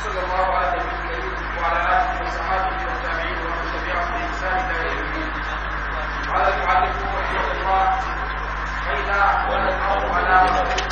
وصلى الله على النبي الكريم وعلى آله وصحبه والتابعين ومن تبعهم بإحسان إلى يوم الدين. قال المؤلف رحمه الله: فإذا أقبل الأمر على مخلوق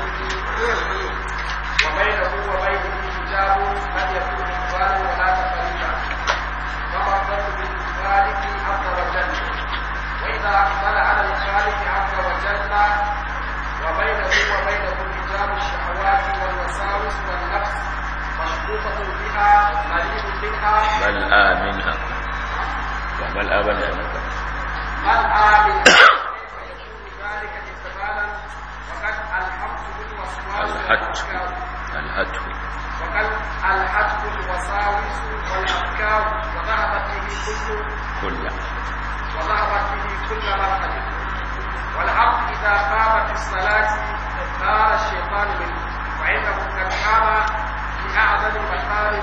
وبينه وبينه حجاب لم يكن إقبالا ولا تقريبا، فمرضت بالخالق عز وجل. وإذا أقبل على الخالق عز وجل وبينه وبينه حجاب الشهوات والوساوس والنفس مشبوطة بها قريب منها منها وملأ منها فيكون ذلك احتمالا وقد ألحقته الوسواس وقد ألحقته الوساوس والأفكار وذهبت به كل مرحلة. والعبد إذا قام في الصلاة نار الشيطان منه، وإنه قد قام بأعظم المكارم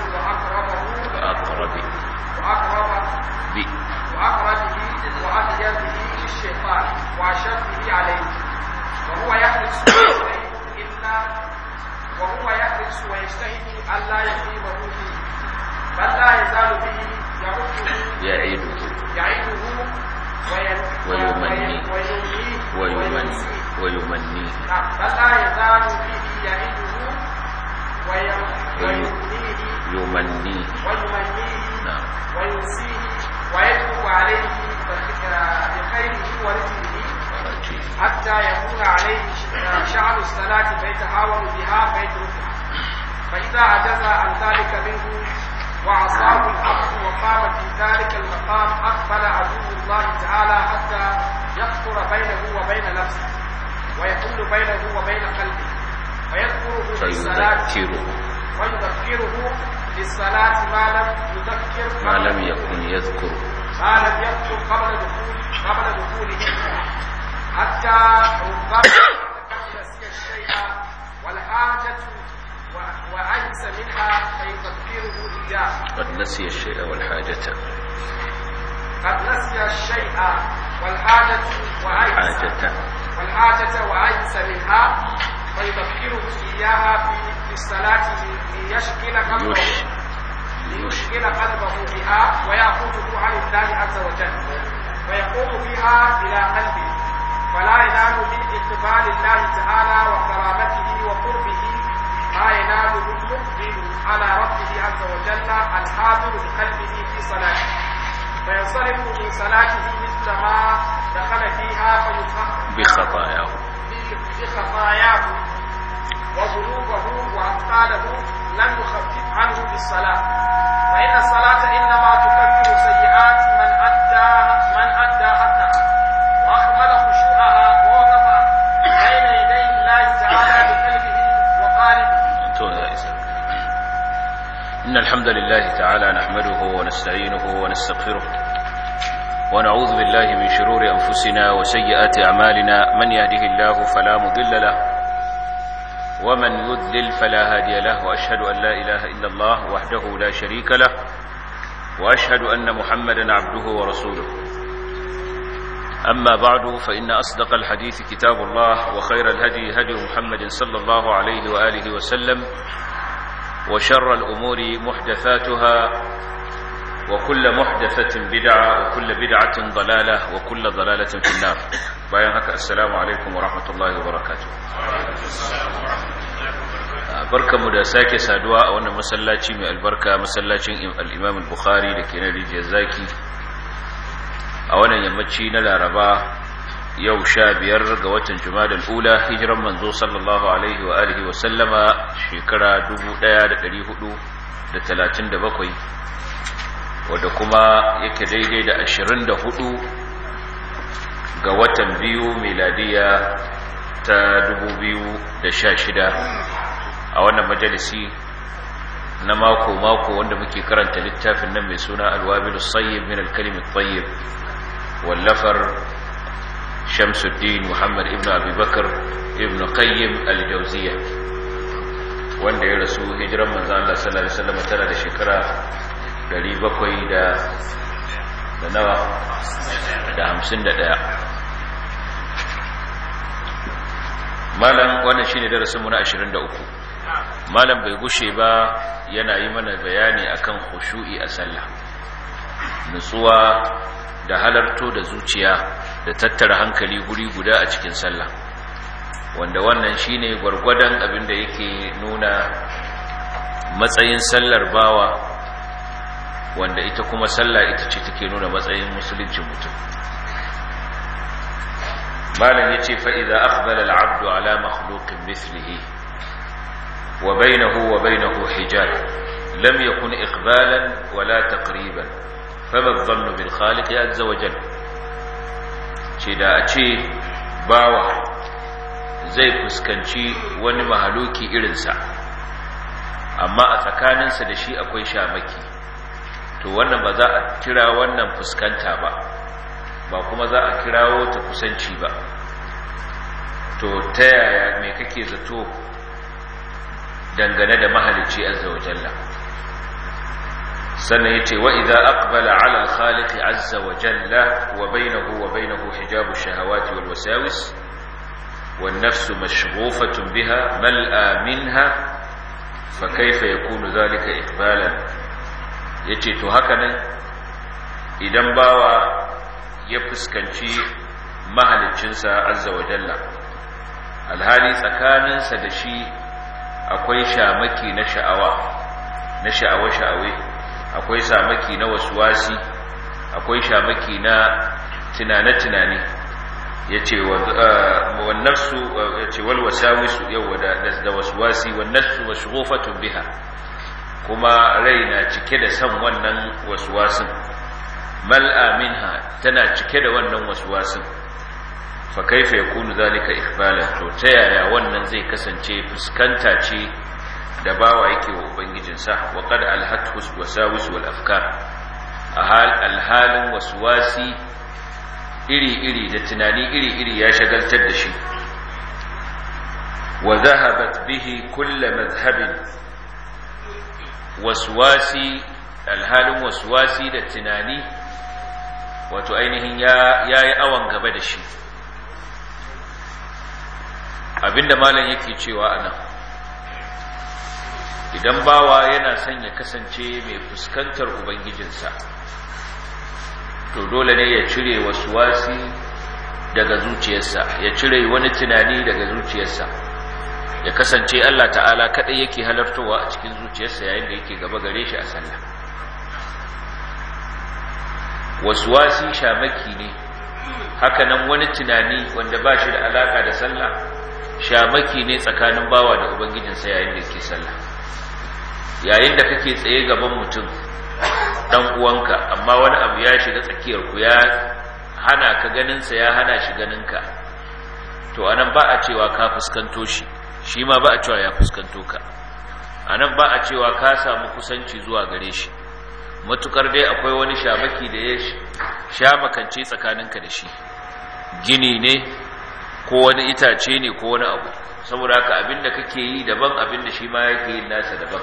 وأقربه وأطيبه للشيطان وأشده عليه، وهو يحرص ويجتهد ألا يقيمه فيه، بل لا يزال به يعيده ويمنيه بل لا يزال به يعيده ويمنيه وينسيه ويتوب عليه بخيره ورزقه حتى يكون عليه شعر الصلاة فيتهاون بها فيتركها. فإذا عجز عن ذلك منه وعصاه العبد وقام في ذلك المقام أقبل عدو الله تعالى حتى يخطر بينه وبين نفسه ويكون بينه وبين قلبه ويذكره للصلاة ما لم يكن يذكر قبل دخوله حتى ربما نسي الشيء والحاجة وعجز منها فيذكره إياه. قد نسي الشيء والحاجة وعجز منها فيذكره إياها في الصلاة ليشغل قلبه بها ويأخذه عن الله عز وجل ويقوم بها إلى قلبه، فلا ينال من إقبال الله تعالى وكرامته وقربه ما يناله المقبل على ربه عز وجل الحاضر بقلبه في صلاته، فينصرف من صلاته مثل ما دخل فيها بخطاياه وذنوبه وأثقاله لم يخفف عنه بالصلاة، فإن الصلاة إنما تكفر سيئات من أدى حقها وأكمل خشوعها ووقف بين يدي الله تعالى بقلبه وقالبه. إن الحمد لله تعالى نحمده ونستعينه ونستغفره ونعوذ بالله من شرور أنفسنا وسيئات أعمالنا، من يهده الله فلا مضل له ومن يضلل فلا هادي له، وأشهد أن لا إله إلا الله وحده لا شريك له، وأشهد أن محمدا عبده ورسوله. أما بعد، فإن أصدق الحديث كتاب الله، وخير الهدي هدي محمد صلى الله عليه وآله وسلم، وشر الأمور محدثاتها، وكل محدثة بدعة، وكل بدعة ضلالة، وكل ضلالة في النار. bayan haka assalamu alaikum wa rahmatullahi wa barakatuh. Barkamu da sake saduwa a wannan masallaci mai albarka, masallacin al-Imam al-Bukhari da ke na Rijiyar Zaki, a wannan yammaci na Laraba, yau 15 ga watan Jumadal Ula, hijiran manzo sallallahu alaihi wa alihi wa sallama shekara 1437, wadda kuma yake daidai da 24 ga watan biyu miladiya ta 2016, a wannan majalisi na mako wanda muke karanta littafin nan mai suna Al-Wabilus Sayyib min al-Kalim at-Tayyib, wallafar Shamsuddin Muhammad ibn Abi Bakr ibn Qayyim al-Jawziyya, wanda ya rasu hijiran manzon Allah sallallahu alaihi wasallam tana da shekara 751. Malam, wannan shine darasin mu na 23. Malam bai gushe ba yana yi mana bayani akan khushu'i a sallah, nutsuwa da halarto da zuciya da tattara hankali guri guda a cikin sallah, wanda wannan shine gwargwadon abin da yake nuna matsayin sallar bawa, wanda ita kuma sallah ita ce take nuna matsayin musuluncin mutum. malam yace fa idza aqbala al-'abdu ala makhluqin mithlihi wa bainahu hijab lam yakun iqbalan wala taqriban fama adh-dhannu bil khaliq azza wa jalla. ce da a ce bawa zai fuskanci wani mahaluki irinsa amma a tsakaninsa da shi akwai shamaki, to wannan ba za a kira wannan fuskanta ba kuma za a kirawo ta kusanci ba. to ta yaya me kake zato dangane da mahalicci azza wa jalla? sannan yace wa idza aqbala ala al-khaliq azza wa jalla wa bainahu hijabu shahawati wal wasawis wan nafsu mashghufatun biha mal'a minha fa kayfa yakunu dhalika iqbalan. yace to haka nan idan bawa ya fuskanci mahaliccinsa azza wa jalla alhali tsakaninsa da shi akwai shamaki na sha'awa-sha'awe, akwai shamaki na waswasi, akwai shamaki na tunane-tunane. yace wan nafsu yace wal wasawisu yawa da waswasi, wan nafsu mashghufatun biha, kuma rai na cike da san wannan waswasin, mal'a minha tana cike da wannan waswasin. fa kaifa yakunu zalika ikhbalan, to ta yaya wannan zai kasance fuskanta ce da bawa yake wa ubangijinsa? wa qad alhathu wasawis wal afkar, alhalin waswasi iri-iri da tunani iri-iri ya shagaltar da shi. wa dhahabat bihi kullu madhhabin, waswasi alhalin waswasi da tunani wato ainihin yayi awan gaba da shi. abinda malam yake cewa anan, idan bawa yana son ya kasance mai fuskantar ubangijinsa, to dole ne ya cire waswasi daga zuciyarsa, ya cire wani tunani daga zuciyarsa, ya kasance Allah ta'ala kadai yake halartowa a cikin zuciyarsa yayin da yake gaba gare shi a sallah. waswasi shamaki ne, haka nan wani tunani wanda ba shi da alaka da sallah shamaki ne tsakanin bawa da ubangijinsa yayin da yake sallah. yayin da kake tsaye gaban mutum dan uwanka, amma wani abu ya shiga tsakiyar ku ya hana ka ganin sa, ya hana shi ganin ka, to anan ba a cewa ka fuskanto shi, shi ma ba a cewa ya fuskanto ka. anan ba a cewa ka samu kusanci zuwa gare shi, matukar dai akwai wani shamaki da ya shamakance tsakaninka da shi, gini ne ko wani itace ne ko wani abu. saboda haka abinda kake yi daban, abinda shi ma yake yin nasa daban.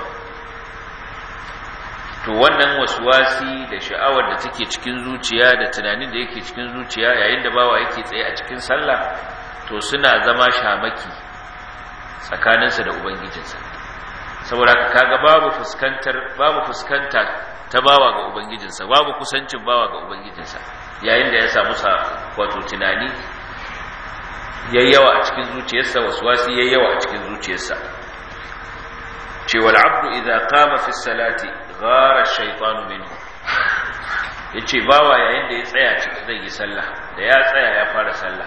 to wannan waswasi da sha'awar da take cikin zuciya da tunanin da yake cikin zuciya yayin da bawa yake tsaye a cikin sallah, to suna zama shamaki tsakaninsa da ubangijinsa. saboda haka kaga babu fuskanta ta bawa ga ubangijinsa, babu kusancin bawa ga ubangijinsa yayin da ya samu wato tunani yayyawa a cikin zuciyarsa, waswasi yayyawa a cikin zuciyarsa. cewa al-'abdu idza qama fi as-salati ghara ash-shaytanu minhu, yace bawa yayin da ya tsaya zai yi sallah, da ya tsaya ya fara sallah,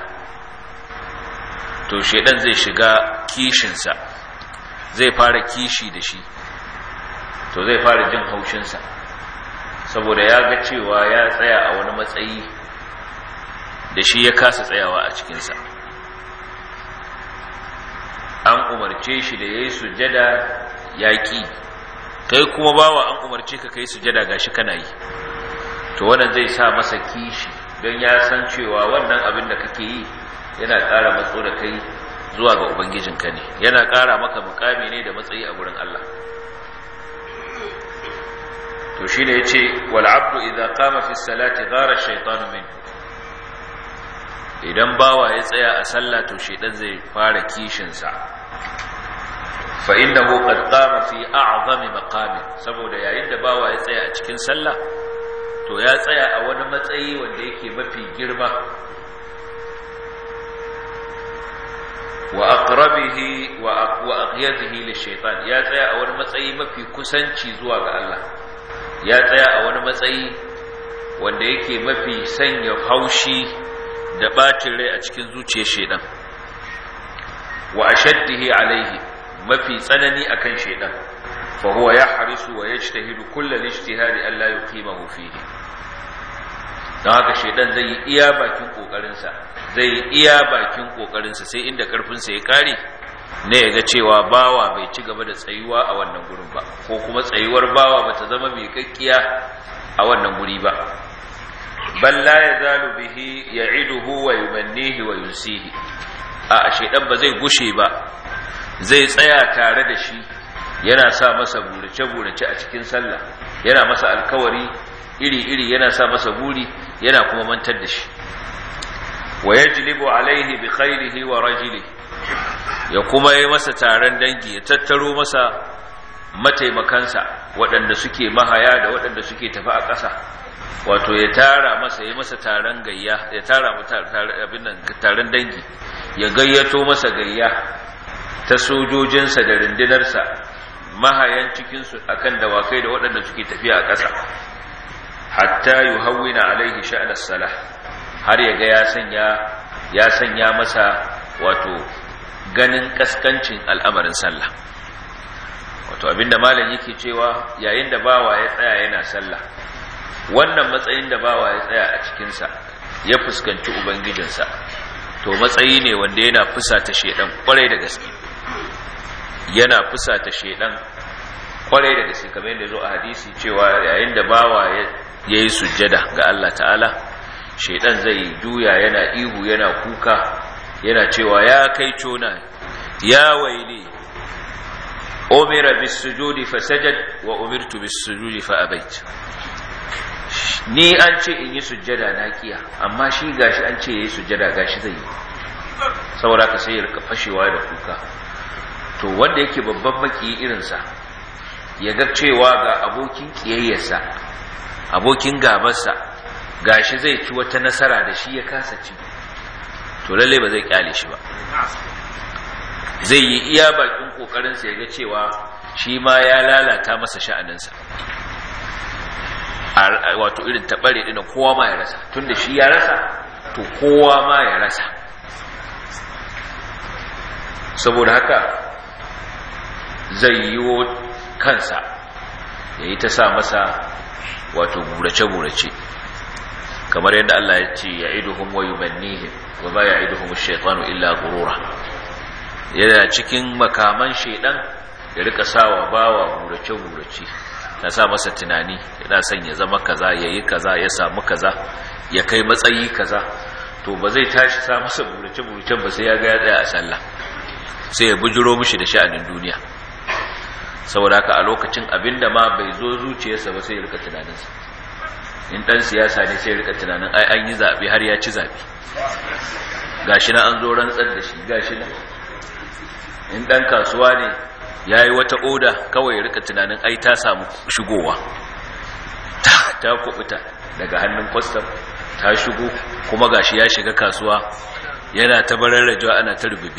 to shedan zai shiga kishin sa, zai fara kishi da shi, to zai fara jin haushin sa, saboda ya ga cewa ya tsaya a wani matsayi da shi ya kasa tsayawa a cikin sa. an umarce shi da yayi sujjada yaki, kai kuma bawa an umarce ka kai sujjada gashi kana yi, to wannan zai sa masa kishi, don ya san cewa wannan abin da kake yi yana ƙara matso da kai zuwa ga ubangijinka ne, yana ƙara maka mukami ne da matsayi a gurin Allah. to shine yace wal 'abdu idza qama fi as-salati ghara ash-shaytanu minhu, idan bawa ya tsaya a sallah to shedan zai fara kishin sa, fa innahu qad qama fi a'zami maqami, saboda yayin da bawa ya tsaya a cikin sallah to ya tsaya a wani matsayi wanda yake mafi girma, wa aqrabihi wa aqyadihi lishaytan, ya tsaya a wani matsayi mafi kusanci zuwa ga Allah, ya tsaya a wani matsayi wanda yake mafi sanya haushi da bacin rai a cikin zuciyar shaytan, wa ashaddihi alaihi, mafi tsanani akan shaytan, fa huwa yahrisu wa yajtahidu kullal ijtihadi an la yuqimahu fihi. don haka shaytan zai yi iya bakin kokarinsa, zai yi iya bakin kokarinsa sai inda karfinsa ya kare ne ya ga cewa bawa bai ci gaba da tsayuwa a wannan gurin ba, ko kuma tsayuwar bawa bata zama mai kakkiya a wannan guri ba. bal la yazalu bihi ya'iduhu wa yumannihi wa yusihi, a shaytan ba zai gushe ba, zai tsaya tare da shi, yana sa masa burace-burace a cikin sallah, yana masa alkawari iri-iri, yana sa masa buri, yana kuma mantar da shi. wa yajlibu alaihi bi khairihi wa rajilihi, ya kuma yi masa taron dangi, ya tattaro masa mataimakansa waɗanda suke mahaya da waɗanda suke tafi a ƙasa, wato ya tara masa, ya masa taron gayya, ya tara abin nan taron dangi, ya gayyato masa gayya ta sojojinsa da rundunarsa, mahayan cikinsu akan dawakai da waɗanda suke tafiya a ƙasa, hatta yuhawwina alaihi sha'anas salah, har ya ga ya sanya masa wato ganin kaskancin al'amarin sallah. Wato abinda malam yake cewa yayin da bawa ya tsaya yana sallah, wannan matsayin da bawa ya tsaya a cikinsa ya fuskanci ubangijinsa, to matsayi ne wanda yana fusata shedan kwarai da gaske, yana fusata shedan kwarai da gaske, kamar yadda zo a hadisi cewa yayin da bawa yayi sujjada ga Allah ta'ala, shedan zai juya yana ihu, yana kuka, yana cewa ya kai cona, ya waili, umira bis-sujudi fasajad wa umirtu bis-sujudi fa abait. Ni an ce in yi sujjada na kiya, amma shi gashi an ce yayi sujjada gashi zai yi, saboda ka sai ya rika fashewa da kuka. To wanda yake babban maki irinsa ya ga cewa ga abokin kiyayyarsa, abokin gabarsa gashi zai ci wata nasara da shi ya kasa ci, to lalle ba zai kyale shi ba, zai yi iya bakin kokarinsa ya ga cewa shi ma ya lalata masa sha'aninsa, wato irin tabare din kowa ma ya rasa, tunda shi ya rasa to kowa ma ya rasa. Saboda haka zai yiwo kansa ya yi ta sa masa wato burace-burace, kamar yadda Allah ya ce ya iduhum wa yumannihim wa ma ya iduhum ash-shaytanu illa ghurura. Yana cikin makaman shaydan ya rika sawa bawa burace-burace, ya sa masa tunani, yana son ya zama kaza, yayi kaza, ya samu kaza, ya kai matsayi kaza, to ba zai tashi sa masa burace-burace ba sai ya ga ya tsaya a sallah, sai ya bujiro mishi da sha'anin duniya. Saboda haka a lokacin abinda ma bai zo zuciyarsa ba sai ya rika tunaninsa. In dan siyasa ne sai ya rika tunanin ai an yi zabe har ya ci zabe, gashi na an zo rantsar da shi, gashi na. In dan kasuwa ne yayi wata oda, kawai ya rika tunanin ai ta samu shigowa, ta kubuta daga hannun custom, ta shigo kuma gashi ya shiga kasuwa, yana ta bararrajewa, ana ta rububi.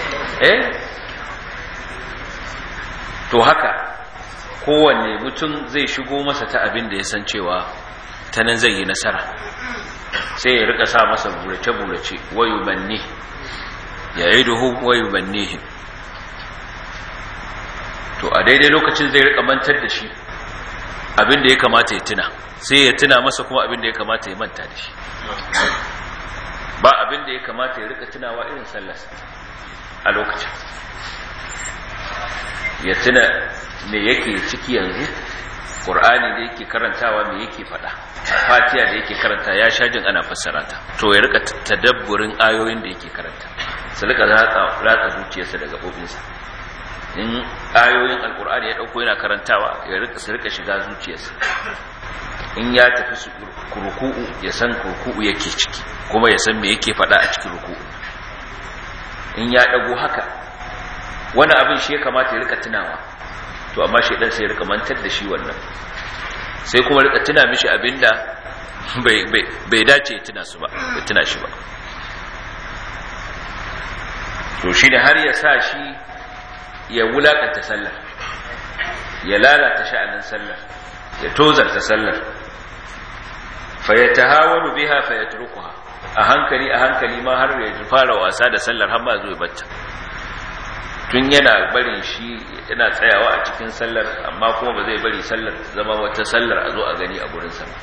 To haka kowanne mutum zai shigo masa ta abin da ya san cewa ta nan zai yi nasara, sai ya rika sa masa burace-burace, wayu banne ya yi duhu wayu banne. To a daidai lokacin zai rika mantar da shi abin da ya kamata ya tuna, sai ya tuna masa kuma abin da ya kamata ya manta da shi. Ba abin da ya kamata ya rika tunawa irin sallarsa a lokacin, ya tuna me yake ciki yanzu, Qur'ani da yake karantawa me yake faɗa, Fatiha da yake karanta ya sha jin ana fassara ta, to ya rika tadabburin ayoyin da yake karanta, su rika ratsa zuciyarsa da gabobinsa. In ayoyin Alƙur'ani ya dauko yana karantawa, ya rika shiga zuciyarsa. In ya tafi ruku'u ya san ruku'u yake ciki, kuma ya san me yake faɗa a cikin ruku'u. In ya dago haka wani abin shi ya kamata ya rika tunawa, to amma shaidan sai ya rika mantar da shi wannan, sai kuma rika tuna mishi abinda bai dace tuna su ba, bai tuna shi ba. To shi ne har ya sa shi ya wulakanta sallar, ya lalata sha'anin sallar, ya tozarta sallar, fa ya tahawalu biha fa yatrukuha, a hankali ma har ya fara wasa da sallar har ma zo ya batta. Tun yana barin shi yana tsayawa a cikin sallar, amma kuma ba zai bari sallar zama wata sallar a zo a gani a gurin sa.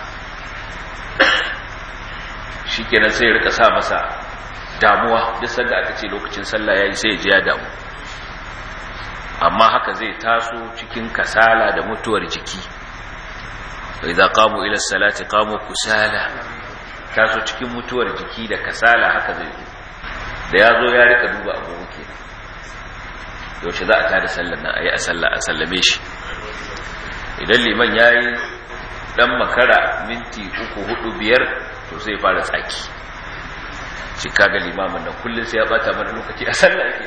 Shikenan sai ya rika sa masa damuwa, duk sanda aka ce lokacin sallah yayi sai ya ji ya damu. Amma haka zai taso cikin kasala da mutuwar jiki. Wa idza qamu ila salati qamu kusala, taso cikin mutuwar jiki da kasala haka zai yi. Da yazo ya rika duba abubuwa kenan, yaushe za a tada sallar nan ayi a sallame shi. Idan liman yayi dan makara minti 3 4 5 to sai fara tsaki, shi kaga limamin nan kullun sai ya bata mana lokaci a sallah yake.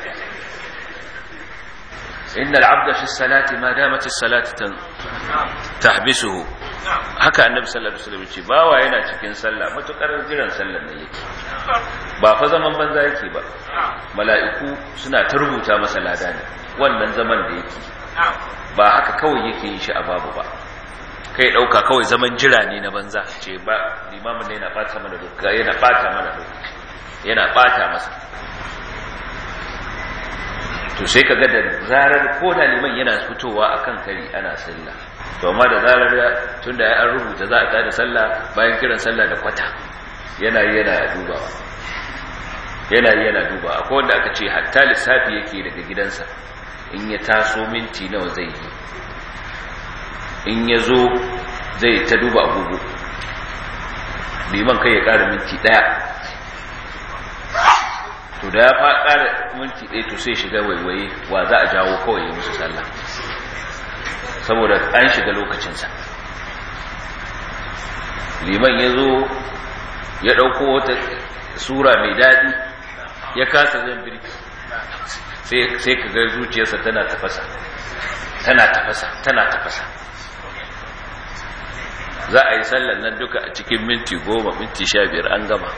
innal abda fi salati ma damat as-salatu tahbisuhu, haka annabi sallallahu alaihi wasallam ce bawa yana cikin sallah matukar jiran sallar nan yake, ba fa zaman banza yake ba. Mala'iku suna ta rubuta masa lada ne wannan zaman da yake, ba haka kawai yake yin shi a babu ba. Kai dauka kawai zaman jira ne na banza, ce ba limamin ne yana bata mana lokaci, yana bata mana lokaci, yana bata masa. To sai kaga da zarar ko da liman yana fitowa akan kari ana sallah, to amma da zarar tunda ya an rubuta za a tada sallah, bayan kiran sallah da kwata yana dubawa, yana duba. Akwai wanda aka ce hatta lissafi yake daga gidansa, in ya taso minti nawa zai yi, in ya zo zai ta duba agogo, liman kai ya ƙara minti 1, to da ya ƙara minti 1 to sai shiga waiwaye wa za a jawo kawai ya musu sallah, saboda an shiga lokacinsa. Liman ya zo ya ɗauko wata sura mai daɗi ya kasa zan birki, sai ka ga zuciyarsa tana tafasa. Za a yi sallan nan duka a cikin minti 10 minti 15 an gama,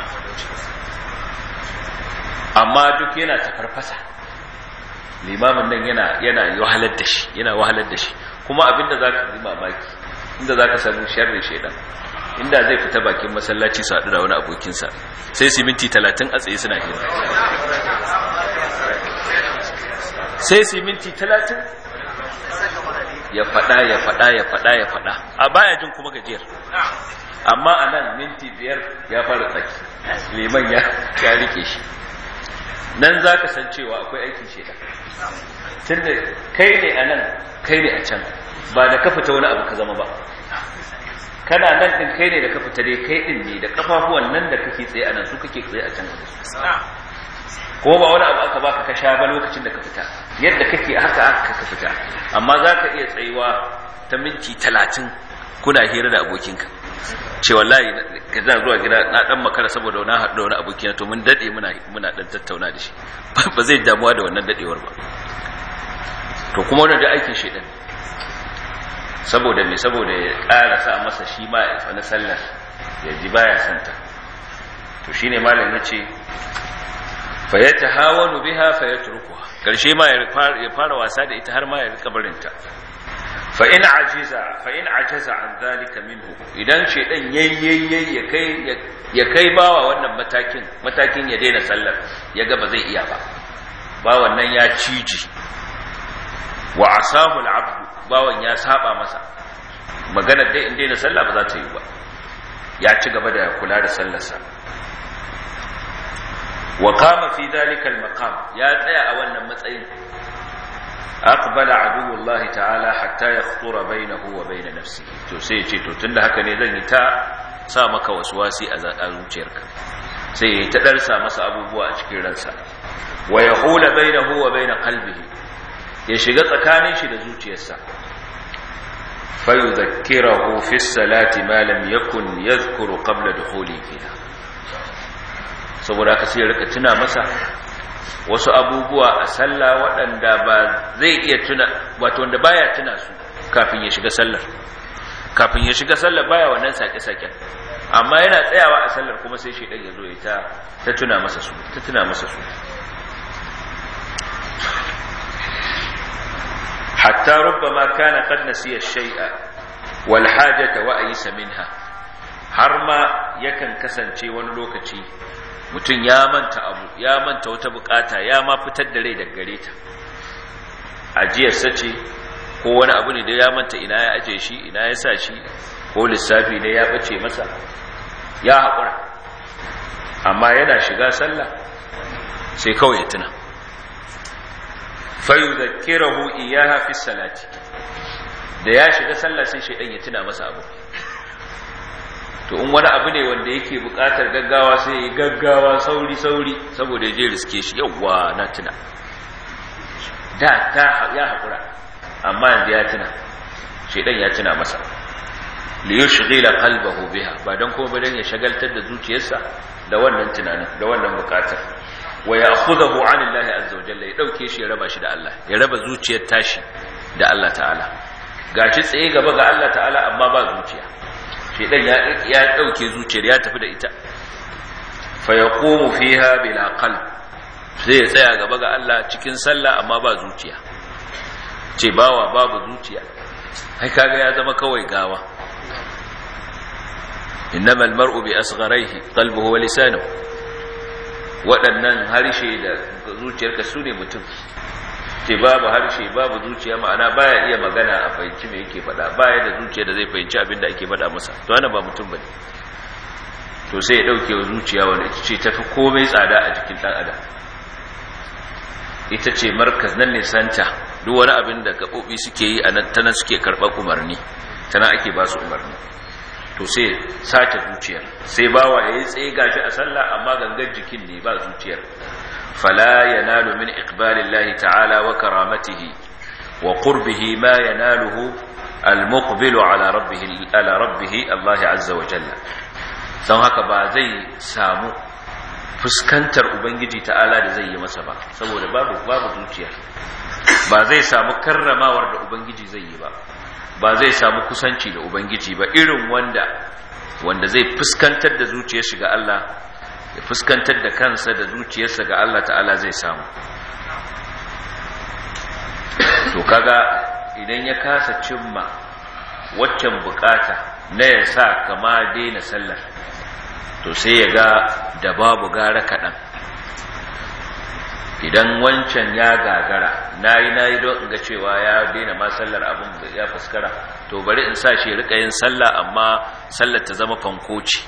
amma duk yana tafarfasa. Limamin nan yana wahalar da shi, kuma abinda zaka yi mamaki, inda zaka samu sharri shedan, inda zai fita bakin masallaci su haɗu da wani abokinsa sai su minti 30 a tsaye suna hira, sai su minti 30 ya faɗa a baya jin kuma gajiyar. Amma a nan minti 5 ya fara tsaki, liman ya rike shi. Nan za ka san cewa akwai aikin sheda, tun da kai ne a nan kai ne a can, ba da ka fita wani abu ka zama ba. Kana nan ɗin kai ne da ka fita dai, kai ɗin ne da ƙafafuwan nan da kake tsaye a nan su kake tsaye a can. Ko ba wani abu aka baka ka sha ba lokacin da ka fita, yadda kake haka ka fita. Amma za ka iya tsayuwa ta minti 30 kuna hira da abokinka, ce wallahi ka za zuwa gida na dan makara saboda na haɗu da wani abokina, to mun dade muna dan tattauna da shi, ba zai damuwa da wannan dadewar ba. To kuma wannan da aikin shedan, saboda ya ƙara sa masa shi ma ya tsana sallar, ya ji baya santa. To shine malam yace fa yatahawanu biha fa yatrukuha, karshe ma ya fara wasa da ita har ma ya rika barinta. fa in ajaza an zalika minhu, idan shedan yayyayi ya kai bawa wannan matakin ya daina sallar, ya ga ba zai iya ba, bawan nan ya ciji, wa asahu al-abd, bawan ya saba masa, maganar dai in daina sallah ba za ta yi ba, ya ci gaba da kula da sallarsa. wa qama fi dhalika al-maqam, ya tsaya a wannan matsayin. aqbala aduwullahi ta'ala hatta yakhtura bainahu wa bain nafsihi, to sai ce to tunda haka ne zan yi ta sa maka waswasi a zuciyarka, sai ya ta darsa masa abubuwa a cikin ransa. wa yahula bainahu wa bain qalbihi, ya shiga tsakanin shi da zuciyarsa. fa yudhakkirahu fi salati ma lam yakun yadhkuru qabla dukhulihi fiha, saboda haka sai ya rika tuna masa wasu abubuwa a sallah waɗanda ba zai iya tuna, wato wanda baya tuna su kafin ya shiga sallar. Kafin ya shiga sallar baya wannan sake-saken, amma yana tsayawa a sallar kuma sai shedan ya zo ya ta tuna masa su, hatta rubbama kana qad nasiya shay'a wal hajata wa aysa minha, har ma yakan kasance wani lokaci mutum ya manta abu, ya manta wata bukata, ya ma fitar da rai daga gare ta, ajiyarsa ce ko wani abu ne da ya manta ina ya aje shi, ina ya sa shi, ko lissafi ne ya bace masa, ya haƙura, amma yana shiga sallah sai kawai ya tuna, fayudhakkirahu iyyaha fi salati, da ya shiga sallah sai shaydan ya tuna masa abu. To in wani abu ne wanda yake buƙatar gaggawa sai ya gaggawa sauri saboda ya je riske shi, yawwa na tuna, ya haƙura, amma yanzu ya tuna, shaydan ya tuna masa, li yushghila qalbahu biha, ba dan kuma ba dan ya shagaltar da zuciyarsa da wannan tunanin, da wannan buƙatar, wa ya'khudhu 'anillahi azza wa jalla, ya dauke shi ya raba shi da Allah, ya raba zuciyar tashi da Allah ta'ala. Gashi tsaye gaba ga Allah ta'ala amma ba zuciya, shedan ya dauke zuciyar, ya tafi da ita. Fa yaqumu fiha bila qalb, sai ya tsaya gaba ga Allah cikin sallah amma ba zuciya. Ce bawa babu zuciya, ai kaga ya zama kawai gawa. Innamal mar'u bi asgharihi qalbuhu wa lisanuhu, waɗannan harshe da zuciyarka su ne mutum. Ce babu harshe babu zuciya, ma'ana baya iya magana a fahimci me yake faɗa, baya da zuciya da zai fahimci abin da ake faɗa masa, to ana ba mutum bane. To sai ya dauke wa zuciya wanda ita ce tafi komai tsada a jikin dan adam, ita ce markaz, nan ne santa, duk wani abin da gabobi suke yi a nan, tana suke karɓar umarni, tana ake ba su umarni. To sai sace zuciyar, sai bawa yayi tsaye gashi a sallah amma gangar jikin ne ba zuciyar. Fala yanalu min iqbalillahi ta'ala wa karamatihi wa qurbihi ma yanaluhu al-muqbilu ala rabbih Allah azza wa jalla. Don haka ba zai samu fuskantar ubangiji ta'ala da zai yi masa ba, saboda babu zuciya. Ba zai samu karramawar da ubangiji zai yi ba, ba zai samu kusanci da ubangiji ba irin wanda zai fuskantar da zuciyarsa ga Allah, ya fuskantar da kansa da zuciyarsa ga Allah ta'ala zai samu. To kaga idan ya kasa cimma waccan bukata na ya sa kama daina sallar, to sai ya ga da babu gara kaɗan. Idan wancan ya gagara, nayi don in ga cewa ya daina ma sallar, abin ya fuskara, to bari in sa shi rika yin sallah, amma sallar ta zama fankoci,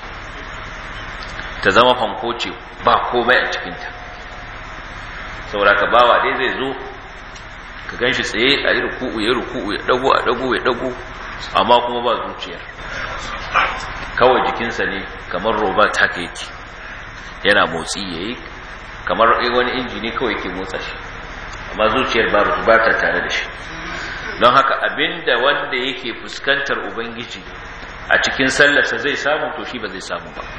ba komai a cikinta. Saboda ka bawa dai zai zo ka ganshi tsaye a yi ruku'u ya dago ya dago, amma kuma ba zuciya, kawai jikinsa ne kamar robot haka yake, yana motsi yayi kamar wani injini kawai ke motsa shi, amma zuciyar ba ta tare da shi. Don haka abinda wanda yake fuskantar ubangiji a cikin sallarsa zai samu, to shi ba zai samu ba.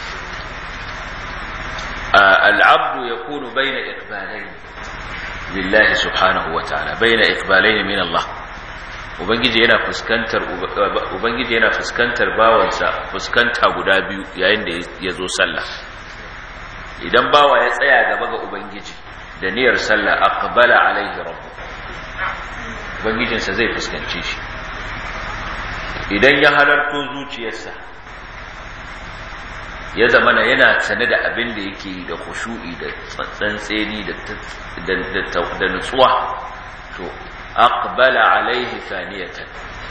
Al'abdu yakunu baina iqbalayn lillahi subhanahu wa ta'ala, baina iqbalayn min Allah. Ubangiji yana fuskantar bawansa fuskanta guda biyu yayin da ya zo sallah. Idan bawa ya tsaya gaba ga ubangiji da niyyar sallah, aqbala alaihi rabbuh, ubangijinsa zai fuskance shi. Idan ya halarto zuciyarsa, ya zamana yana sane da abin da yake da khushu'i da tsantseni da nutsuwa, to aqbala alaihi thaniyatan,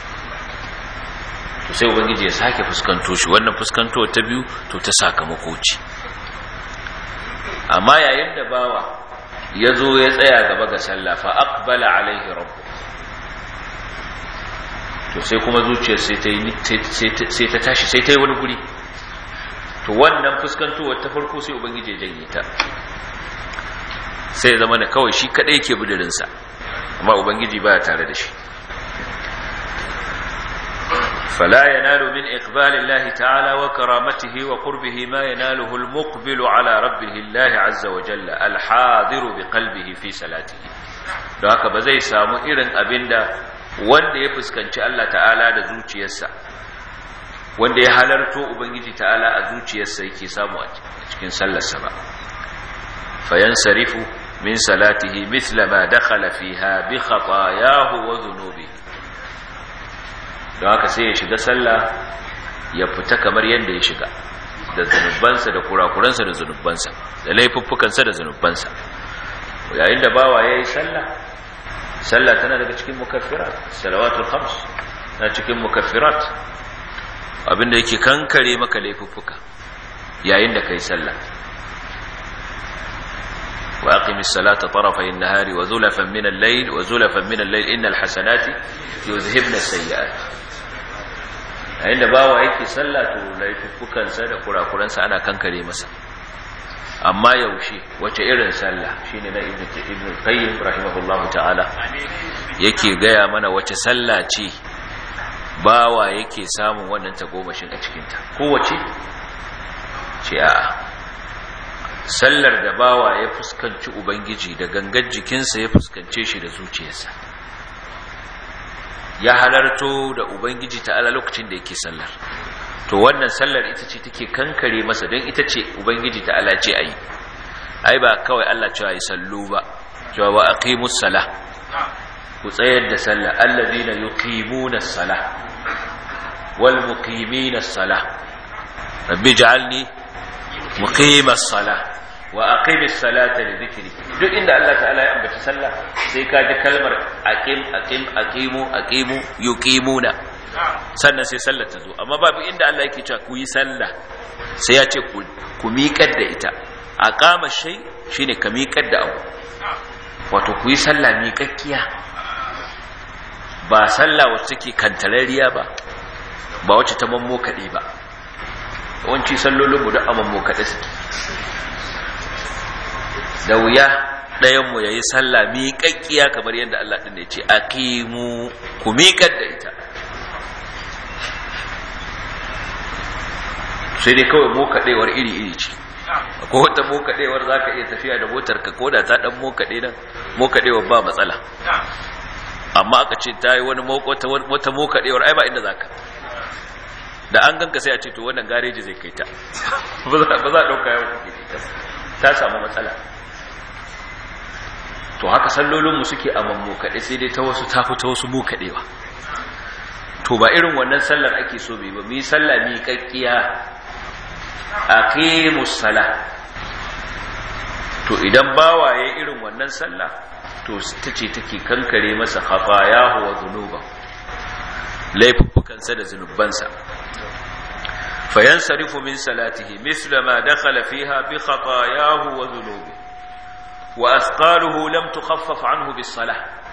to sai ubangiji ya sake fuskanto shi. Wannan fuskanto ta biyu to ta sakamako ce. Amma yayin da bawa ya zo ya tsaya gaba ga sallah, fa aqbala alaihi rabbuh, to sai kuma zuciyar sai ta tashi, sai ta yi wani guri, to wannan fuskantowar ta farko sai ubangiji ya janye ta, sai zama da kawai shi kadai yake budurinsa, amma ubangiji baya tare da shi. فلا ينال من إقبال الله تعالى وكرامته وقربه ما يناله المقبل على ربه الله عز وجل الحاضر بقلبه في صلاته. don haka ba zai samu irin abinda wanda ya fuskanci Allah ta'ala da zuciyarsa, wanda ya halarto ubangiji ta'ala a zuciyarsa yake samu a cikin sallarsa ba. fayansarifu min salatihi mithla ma dakhala fiha bi khatayahu wa dhunubihi. don haka sai ya shiga sallah ya fita kamar yadda ya shiga, da zunubansa da kurakuransa da zunubansa da laifuffukansa da zunubansa. yayin da bawa yayi sallah tana daga cikin mukaffirat, salawatul khams na cikin mukaffirat, abinda yake kankare maka laifuffuka yayin da kai sallah. wa aqimis salata tarafay an-nahari wa zulafan min al-layl wa zulafan min al-layl innal hasanati yuzhibna as-sayyi'at. yayin da bawa yake sallah to laifuffukansa da kurakuransa ana kankare masa. amma yaushe, wace irin sallah? shine na ibn qayyim rahimahullahu ta'ala yake gaya mana wace sallah ce bawa yake samun wannan tagomashin a cikin ta. kowace ce a sallar da bawa ya fuskanci ubangiji da gangar jikinsa ya fuskance shi da zuciyarsa, ya halarto da ubangiji ta'ala lokacin da yake sallar, to wannan sallar ita ce take kankare masa, don ita ce ubangiji ta'ala ce ayi. ai ba kawai Allah cewa yi sallu ba, cewa wa aqimus salah, ku tsayar da sallah, allazina yuqimuna as-salah wal muqimina as-salah rabbi ij'alni muqimas salah wa aqimis salata li dhikri. duk inda Allah ta'ala ya ambaci sallah sai ka ji kalmar aqimu yuqimuna, sannan sai sallar ta zo. amma babu inda Allah yake cewa ku yi sallah sai ya ce ku miƙar da ita. aqama shay shine ka miƙar da abu, wato ku yi sallah miƙakkiya, ba sallah wacce take kantarariya ba wacce ta mammo kaɗe ba. yawanci sallolin mu da amammo kaɗe suke. da wuya ɗayan mu yayi sallah miƙakkiya kamar yadda Allah din ya ce aqimu, ku miƙar da ita. sai dai kawai mokaɗewar iri-iri ce. ko wata mokaɗewar za ka iya tafiya da motar ka koda ta ɗan mokaɗe nan, mokaɗewar ba matsala. amma aka ce ta yi wata mokaɗewar ai ba inda za ka, da an ganka sai a ce to wannan gareji zai kai ta ba za a ɗauka yawon kake ta samu matsala. to haka sallolinmu suke a mammokaɗe, sai dai ta wasu ta fi ta wasu mokaɗewa. to ba irin wannan sallar ake so bai ba, mu yi sallah miƙaƙƙiya, aqimus salah. to idan bawa yayin irin wannan sallah to tace take kankare masa khafayahu wa dhunuba, laifuffukansa da zunubansa. fayansarifu min salatihi misla ma dakhala fiha bi khatayahu wa dhunubi wa asqaluhu lam tukhaffaf anhu bis salah.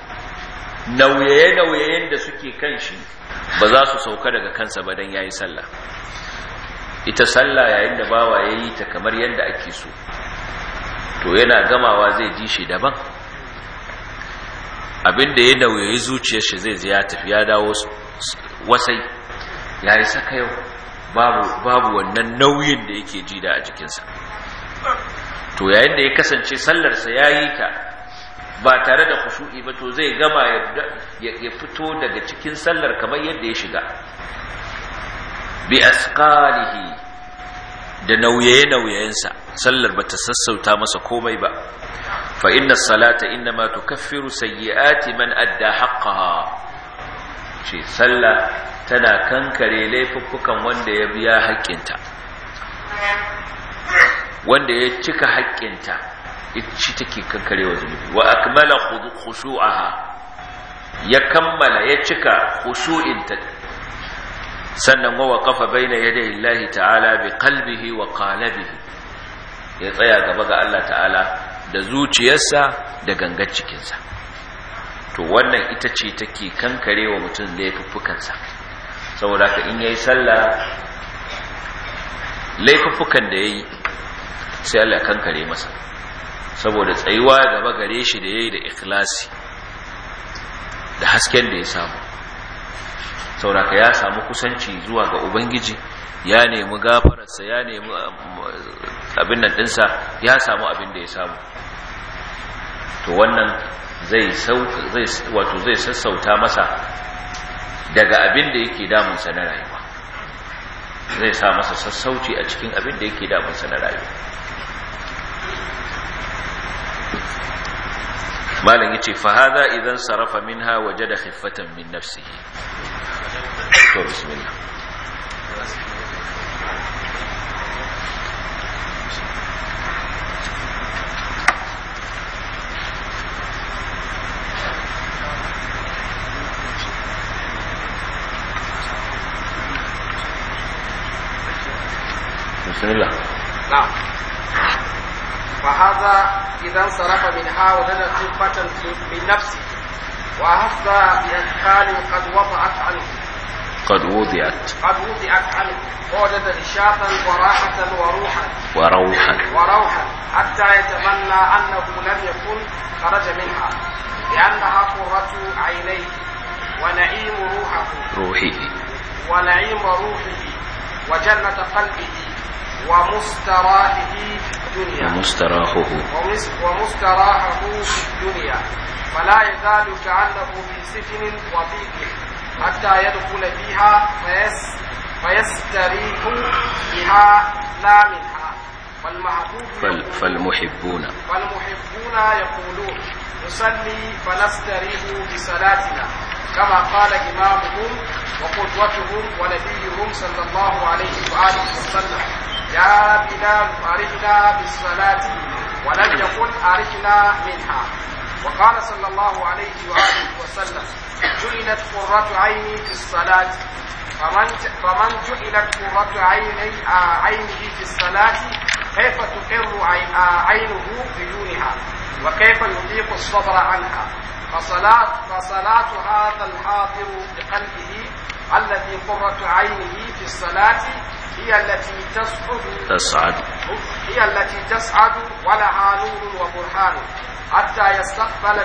nauyayen da suke kan shi ba za su sauka daga kansa ba dan yayi sallah. ita sallah yayin da bawa yayi ta kamar yanda ake so, to yana gamawa zai ji shi daban. abinda ya nauyayi zuciyar shi zai ji ya tafi, ya dawo wasai, yayi saka yau, babu wannan nauyin da yake ji da a jikinsa. to yayin da ya kasance sallarsa yayi ta ba tare da khushu'i ba, to zai gama ya fito daga cikin sallar kamar yadda ya shiga, bi asqalihi, da nauyayensa. sallar bata sassauta masa komai ba. fa inna salata innama tukaffiru sayyi'ati man adda haqqaha. ce sallah tana kankare laifuffukan wanda ya biya haƙƙinta, wanda ya cika haƙƙinta, ita take kankarewa zunubi. wa akmala khushu'aha, ya kammala ya cika khushu'inta. sannan wa waqafa baina yaday Allah ta'ala bi qalbihi wa qalabihi, ya tsaya gaba ga Allah ta'ala da zuciyarsa da gangar cikinsa. to wannan ita ce take kankarewa mutum laifuffukansa. saboda ka in yayi sallah, laifuffukan da yayi sai Allah kankare masa, saboda tsayuwa gaba gare shi da yayi da ikhlasi da hasken da ya samu. sauraka ya samu kusanci zuwa ga ubangiji, ya nemi gafararsa, ya nemi abin nan dinsa, ya samu abin da ya samu. To wannan zai sassauta masa daga abin da yake damunsa na rayuwa, zai sa masa sassauci a cikin abin da yake damunsa na rayuwa. malam yace fa hada idan sarafa minha wajada khiffatan min nafsihi. to bismillah. bismillah. نعم. فهذا إذا انصرف منها وجد خفة من نفسه وأحس بأثقال قد وضعت عنه ووجد نشاطا وراحة وروحا حتى يتمنى أنه لم يكن خرج منها لأنها قرة عينيه ونعيم روحه وجنة قلبه ومستراحه في الدنيا فلا يزال كأنه في سجن وضيق حتى يدخل فيها فيستريح بها لا منها. فالمحبون يقولون نصلي فنستريح بصلاتنا كما قال إمامهم وقدوتهم ونبيهم صلى الله عليه وآله وسلم يا بلال أرحنا بالصلاة ولم يقل أرحنا منها. وقال صلى الله عليه وآله وسلم جعلت قرة عيني في الصلاة فمن جعلت قرة عينه في الصلاة كيف تقر عينه بدونها وكيف يطيق الصبر عنها. فصلاة هذا الحاضر بقلبه الذي قرة عينه في الصلاة هي التي تصعد ولها نور وبرهان حتى يستقبل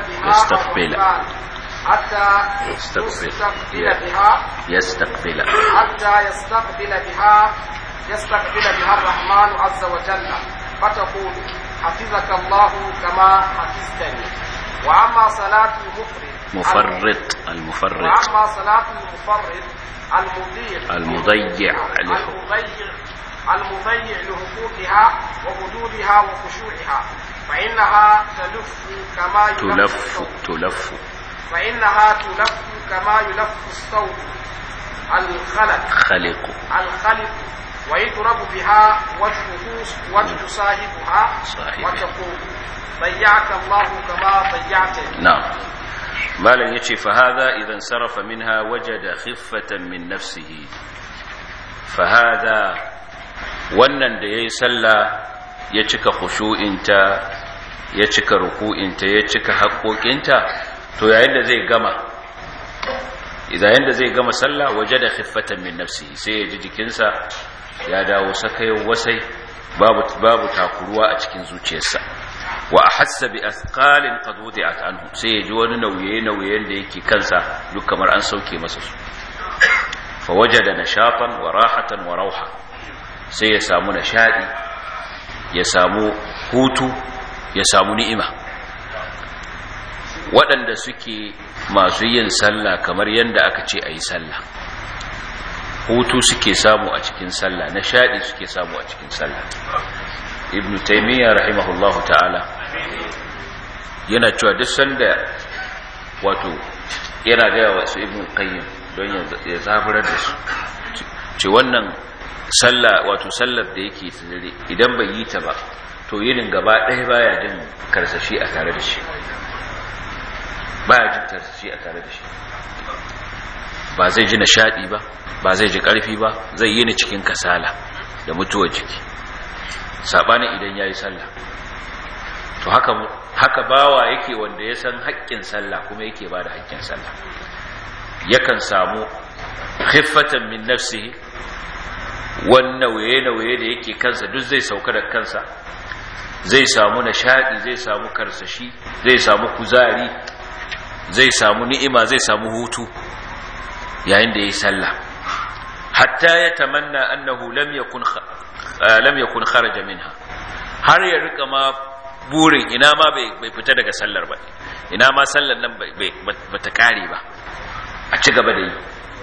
بها الرحمن عز وجل فتقول حفظك الله كما حفظتني. وأما صلاة المفرط المضيع لحقوقها وحدودها وخشوعها فإنها تلف كما يلف الثوب الخلق ويضرب بها وجه صاحبها وتقول ضيعك الله كما ضيعتني. نعم. malam yace fa hadha idan sarafa minha wajada khiffatan min nafsihi. fa hadha wannan da yayi sallah ya cika khushu'inta, ya cika ruku'inta, ya cika haƙoƙinta, to yayin da zai gama sallah wajada khiffatan min nafsihi, sai ya ji jikinsa ya dawo sakayen wasai, babu takuruwa a cikin zuciyarsa. wa ahassa bi athqalin qad wudi'at anhu, sai ya ji wani nauye-nauyen da yake kansa duk kamar an sauke masa su. fa wajada nashatan wa rahatan wa rauha, sai ya samu nishadi, ya samu hutu, ya samu ni'ima. waɗanda suke masu yin sallah kamar yadda aka ce ayi sallah, hutu suke samu a cikin sallah, nishadi suke samu a cikin sallah. ibn taymiyyah rahimahullahu ta'ala yana cewa duk sanda wato yana gaya wa su ibn qayyim don ya zaburar da su ce wannan sallah wato sallar da yake tsire idan bai yi ta ba to yinin gaba ɗaya baya jin karsashi a tare da shi, ba zai ji nishadi ba zai ji ƙarfi ba, zai yi ni cikin kasala da mutuwar jiki, sabanin idan yayi sallah. to haka bawa yake wanda ya san haƙƙin sallah kuma yake bada haƙƙin sallah, yakan samu khiffatan min nafsihi, wannan waye da yake kansa duk zai sauka da kansa, zai samu nishadi, zai samu karsashi, zai samu kuzari, zai samu ni'ima, zai samu hutu. yayin da yayi sallah hatta ya tamanna annahu lam yakun kharaja minha, har ya rika ma burin ina ma bai fita daga sallar ba, ina ma sallar nan ba ta kare ba, a ci gaba da yi.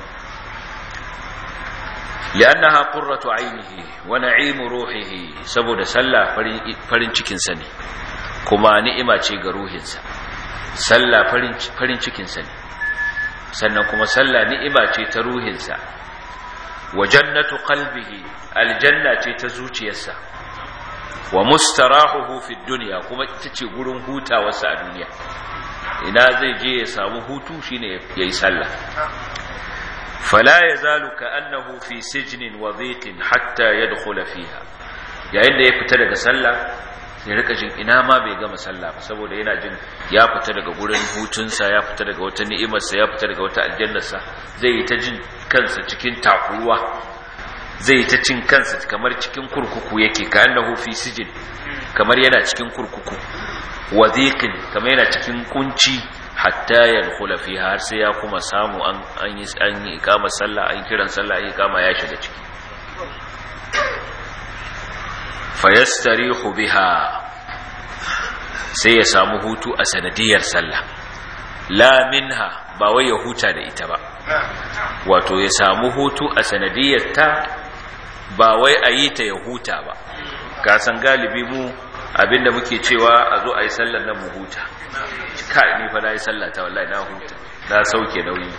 li'annaha qurratu aynihi wa na'imu ruhihi, saboda sallah farin cikin sa ne kuma ni'ima ce ga ruhinsa. sallah farin cikin sa ne, sannan kuma sallah ni'ima ce ta ruhinsa. wa jannatu qalbihi, aljanna ce ta zuciyarsa. wa mustarahuhu fi dunya, kuma ita ce gurin hutawarsa a duniya. ina zai je ya samu hutu shine yayi sallah. fala yazalu ka'annahu fi sijnin wa dhiqin hatta yadkhula fiha, yayin da ya fita daga sallah sai rika jin ina ma bai gama sallah ba, saboda yana jin ya fita daga gurin hutunsa, ya fita daga wata ni'imarsa, ya fita daga wata aljannarsa. zai yi ta jin kansa cikin takuruwa, zai yi ta cin kansa kamar cikin kurkuku yake, ka'annahu fi sijin, kamar yana cikin kurkuku, wa dhiqin, kamar yana cikin kunci, hatta yadkhula fiha, har sai ya kuma samu an yi iqama sallah, an kiran sallah, an iqama ya shiga ciki. fayastarihu biha, sai ya samu hutu a sanadiyar sallah. la minha, ba wai ya huta da ita ba, wato ya samu hutu a sanadiyar ta, ba wai a yi ta ya huta ba. ka san galibi mu abinda muke cewa a zo a yi sallar nan mu huta, kai ni fa na yi sallah ta wallahi na huta, na sauke nauyi,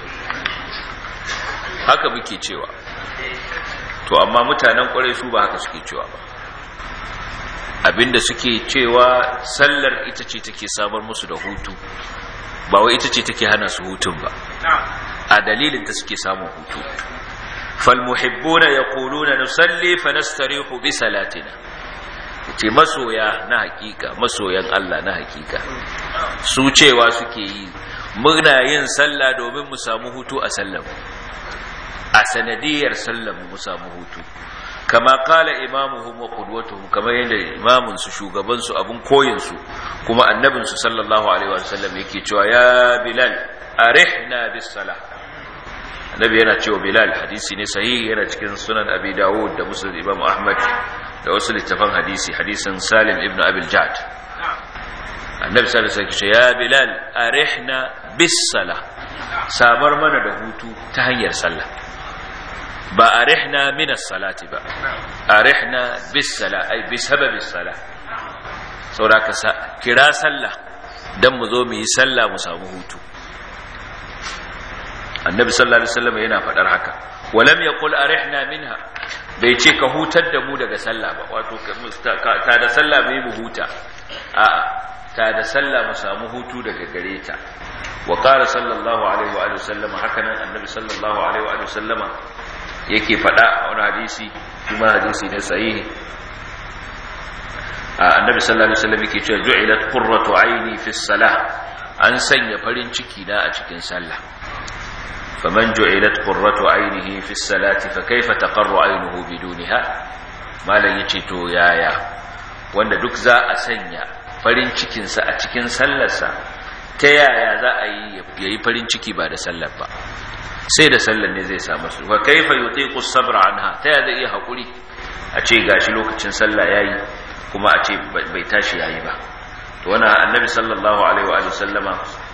haka muke cewa. to amma mutanen kwarai su ba haka suke cewa ba. abinda suke cewa sallar ita ce take samar musu da hutu, ba wai ita ce take hana su hutun ba, a dalilin ta suke samun hutu. falmuhibbuna yaquluna nusalli fanastarihu bi salatina, ce masoya na hakika, masoyan Allah na hakika, su cewa suke yi muna yin sallah domin mu samu hutu a sallar, a sanadiyar sallar mu samu hutu. kama kala imamuhum wa qudwatuhum, kamar yadda imamun su, shugaban su, abun koyin su, kuma annabin su sallallahu alaihi wasallam yake cewa ya Bilal arihna bis salah. annabi yana cewa Bilal, hadisi ne sahihi, yana cikin sunan Abi Dawud da Musnad Imam Ahmad da wasu littafan hadisi, hadisin Salim ibn Abi al-Ja'd. annabi sallallahu alaihi wasallam ya Bilal arihna bis salah, samar mana da hutu ta hanyar sallah, ba arihna min as-salati ba, arihna bis salah, ay bi sababi as-salah. saboda ka kira sallah dan mu zo mu yi sallah mu samu hutu. annabi sallallahu alaihi wasallam yana fadar haka. walam yaqul arihna minha, bai ce ka hutar da mu daga sallah ba, wato ta da sallah mu yi mu huta, a'a, ta da sallah mu samu hutu daga gare ta. wa qala sallallahu alaihi wa sallam, haka nan annabi sallallahu alaihi wa sallama yake fada a wani hadisi, kuma hadisi ne sahihi. annabi sallallahu alaihi wasallam yake cewa ju'ilat qurratu aini fi salah, an sanya farin ciki na a cikin sallah. faman ju'ilat qurratu ainihi fi salati fa kayfa taqarru aynuhu bidunha. malan yace to yaya wanda duk za a sanya farin cikin sa a cikin sallarsa, ta yaya za a yi yayi farin ciki ba da sallar ba? sai da sallar ne zai samu su. wa kayfa yutiqu as-sabra anha, ta yaya zai iya hakuri a ce gashi lokacin sallah yayi kuma a ce bai tashi yayi ba? to wannan annabi sallallahu alaihi wa sallama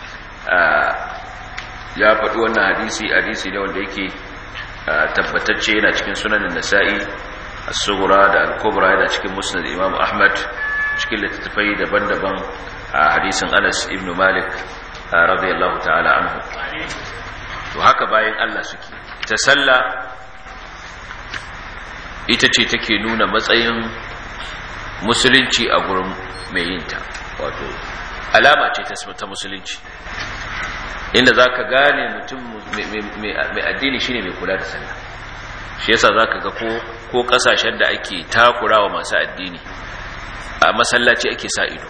ya faɗi wannan hadisi ne wanda yake tabbatacce, yana cikin sunanin Nasa'i as-Sughra da al-Kubra, yana cikin Musnad Imam Ahmad, cikin littattafai daban-daban, hadisin Anas ibn Malik radiyallahu ta'ala anhu. to haka bayan Allah suke. ta sallah ita ce take nuna matsayin musulunci a gurin mai yinta, wato alama ce ta musulunci, inda za ka gane mutum mai addini shine mai kula da sallah. shi yasa za ka ga ko kasashen da ake takurawa masu addini, a masallaci ake sa ido,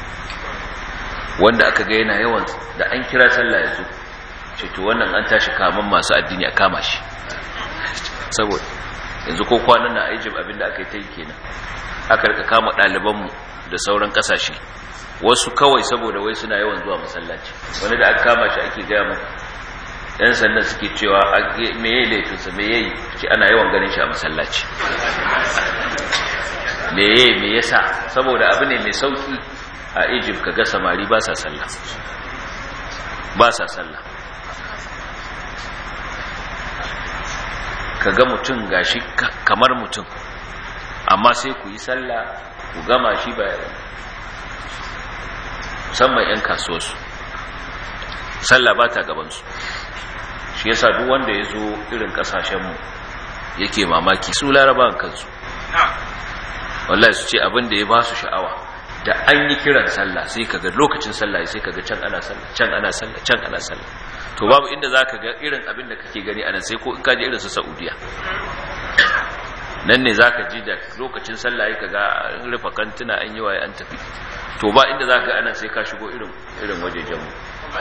wanda aka ga yana yawan da an kira sallah yanzu ce to wannan an tashi kaman masu addini a kama shi. saboda yanzu ko kwanan na Egypt abinda aka yi ta yi kenan, aka rika kama ɗalibanmu da sauran ƙasashe, wasu kawai saboda wai suna yawan zuwa masallaci. wani da aka kama shi ake gaya mu yan sannan suke cewa meye laifinsa me yayi ce ana yawan ganin shi a masallaci. Me yasa? Saboda abu ne mai sauki a Egypt kaga samari ba sa sallah, kaga mutum gashi kamar mutum amma sai ku yi sallah ku gama shi ba, musamman 'yan kasuwarsu sallah ba ta gabansu. Shi yasa duk wanda ya zo irin kasashenmu yake mamaki su larabawan kansu, wallahi su ce abin da ya ba su sha'awa da an yi kiran sallah sai kaga lokacin sallah sai kaga can ana sallah can ana sallah can ana sallah. To babu inda zaka ga irin abin da kake gani anan sai ko in ka je irin su Saudiya, nan ne zaka ji da lokacin sallah yake kaga an rufe kantuna an yi waye an tafi. To ba inda zaka ga anan sai ka shigo irin wajejen mu,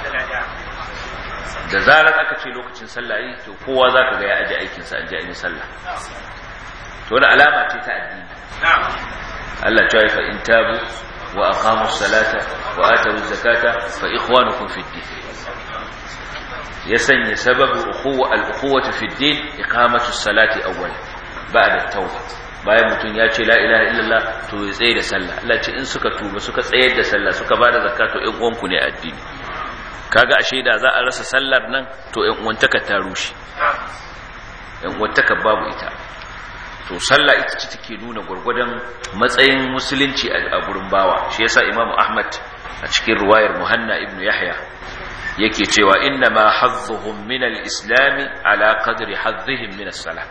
da zarar aka ce lokacin sallah yi to kowa zaka ga ya aje aikin sa an je an yi sallah. To wani alama ce ta addini. Allah ya ce fa in tabu wa aqamu as-salata wa atu az-zakata fa ikhwanukum fi ad-din. Ya sanya sababu al-ukhuwati fi ad-din iqamatu as-salati awwal ba'da at-tauba. Bayan mutun ya ce la ilaha illallah to ya tsaye da sallah. Allah ce in suka tuba suka tsayar da sallah suka bada zakatu in uwanku ne addini. Kaga ashe da za a rasa sallar nan to in uwantaka ta rushe, in uwantaka babu ita. To sallah ita ce take nuna gurgurdan matsayin musulunci a gurin bawa. Shi yasa Imam Ahmad a cikin riwayar Muhanna ibn Yahya yake cewa inna ma hazzuhum min al-islam ala qadri hazzihim min as-salah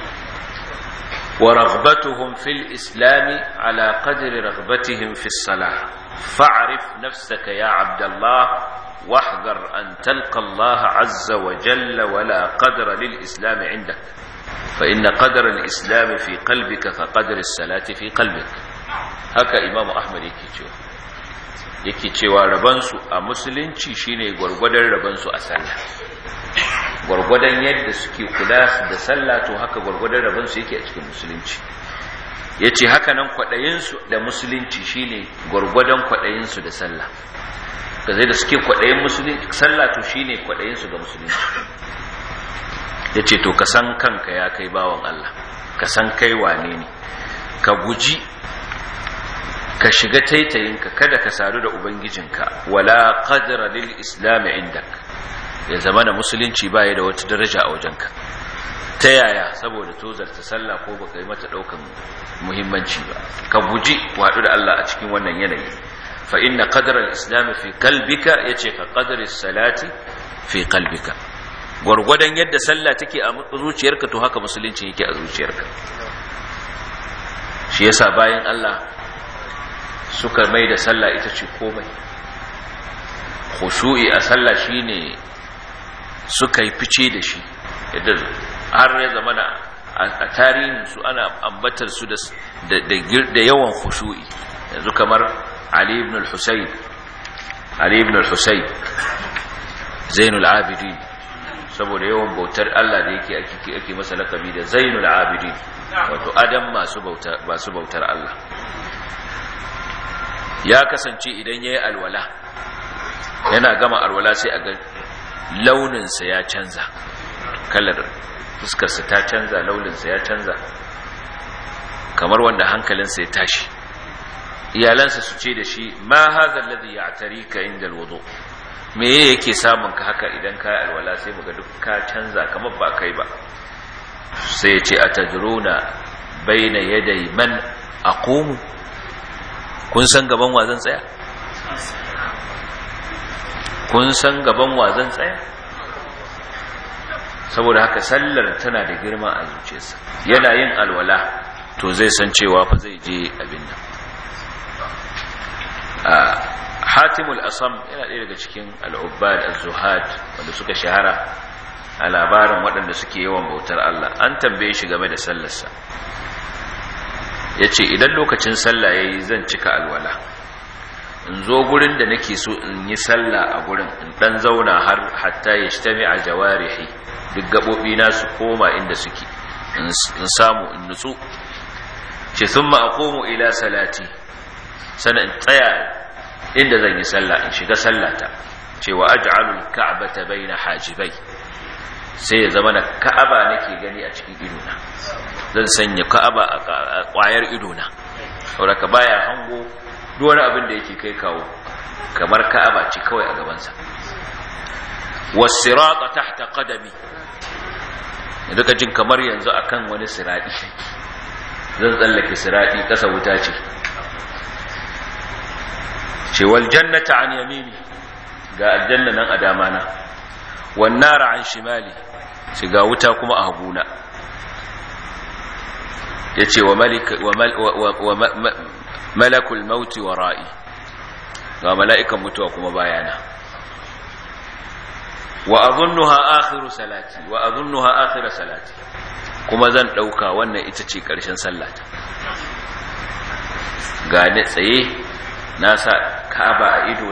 wa raghbatuhum fil islam ala qadri raghbatihim fi as-salah fa'rif nafsaka ya Abdallah wahdhar an talqa Allah azza wa jalla wa la qadra lil islam 'indak فإن قدر الإسلام في قلبك فقدر الصلاة في قلبك. haka Imam Ahmad yake cewa rabansu a musulunci shine gurgurdan rabansu a sallah. Gurgurdan yadda suke kula da sallah to haka gurgurdan rabansu yake a cikin musulunci. Yace haka nan kwadayin su da musulunci shine gurgurdan kwadayin su da sallah. Kaza da suke kwadayin musulunci sallah to shine kwadayin su ga musulunci. Ya ce to ka san kanka ya kai bawan Allah, ka san kai wane ne, ka guji ka shiga taitayinka kada ka sadu da ubangijinka wala qadra lil islam indak, ya zama da musulunci baya da wata daraja a wajenka. Ta yaya? Saboda tozarta sallah ko baka yi mata daukan muhimmanci ba. Ka guji wadu da Allah a cikin wannan yanayi. Fa inna qadra al islam fi qalbika yace ka qadri salati fi qalbika. Gwargwadon yadda sallah take a zuciyarka to haka musulunci yake a zuciyarka. Shi yasa bayan Allah suka mai da sallah ita ce komai. Khushu'i a sallah shine suka yi fice da shi, yadda har ya zama a tarihin su ana ambatar su da yawan khushu'i. Yanzu kamar Ali ibn al-Husayn Zainul Abidin, saboda yawan bautar Allah da ake masa lakabi da Zainul Abidin, wato adam masu bautar Allah. Ya kasance idan yayi alwala, yana gama alwala sai a ga launinsa ya canza, kalar fuskarsa ta canza, launinsa ya canza, kamar wanda hankalinsa ya tashi. Iyalansa su ce da shi ma hadha alladhi ya'tarika inda alwudu, me yake samun ka haka idan ka alwala sai muga duk ka canza kamar ba kai ba. Sai ya ce atadruna baina yaday man aqumu, kun san gaban wa zan tsaya? Kun san gaban wa zan tsaya? Saboda haka sallar tana da girma a zuciyarsa. Yana yin alwala to zai san cewa fa zai je abin nan. Hatimul Asam yana ɗaya daga cikin al'ubbad az-zuhad wanda suka shahara a labarin waɗanda suke yawan bautar Allah. An tambaye shi game da sallarsa, yace idan lokacin sallah yayi zan cika alwala, in zo gurin da nake so in yi sallah a gurin, in dan zauna har hatta yajtami'a jawarihi, duk gabobi na su koma inda suke, in samu in nutsu. Ce thumma aqumu ila salati, sana in tsaya inda zan yi sallah, in shiga sallata. Cewa aj'alul ka'bata baina hajibai, sai ya zama na Ka'aba nake gani a cikin idona, zan sanya Ka'aba a ƙwayar idona, saboda ka baya hango duk wani abin da yake kai kawo, kamar Ka'aba ce kawai a gabansa. was-sirata tahta qadami, duka jin kamar yanzu akan wani siradi zan tsallake siradi, kasa wuta ce wal jannata an yamini, ga aljanna nan a damana, wan nara an shimali, ce ga wuta kuma a haguna. yace wa malakul mauti wara'i, ga mala'ikan mutuwa kuma bayana. wa adhunnuha akhiru salati, kuma zan dauka wannan ita ce karshen sallata. ga ni tsaye na sa Ka'aba a ido